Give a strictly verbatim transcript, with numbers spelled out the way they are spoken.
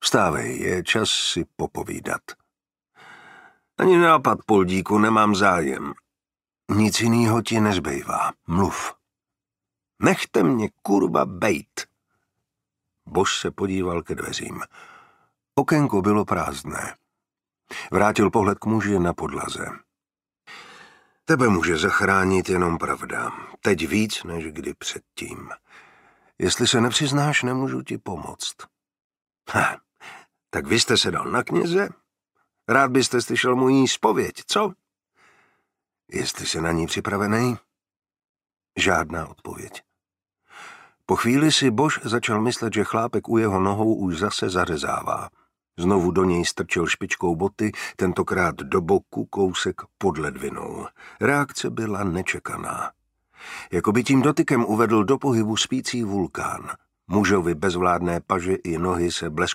Vstávej, je čas si popovídat. Ani nápad, Poldíku, nemám zájem. Nic jinýho ti nezbývá. Mluv. Nechte mě, kurva, bejt. Bož se podíval ke dveřím. Okénko bylo prázdné. Vrátil pohled k muži na podlaze. Tebe může zachránit jenom pravda. Teď víc, než kdy předtím. Jestli se nepřiznáš, nemůžu ti pomoct. Ha, tak vy jste se dal na kněze? Rád byste slyšel můj zpověď, co? Jestli jsi na ní připravený? Žádná odpověď. Po chvíli si Bož začal myslet, že chlápek u jeho nohou už zase zařezává. Znovu do něj strčil špičkou boty, tentokrát do boku, kousek pod ledvinou. Reakce byla nečekaná. Jako by tím dotykem uvedl do pohybu spící vulkán. Mužovi bezvládné paže i nohy se blesku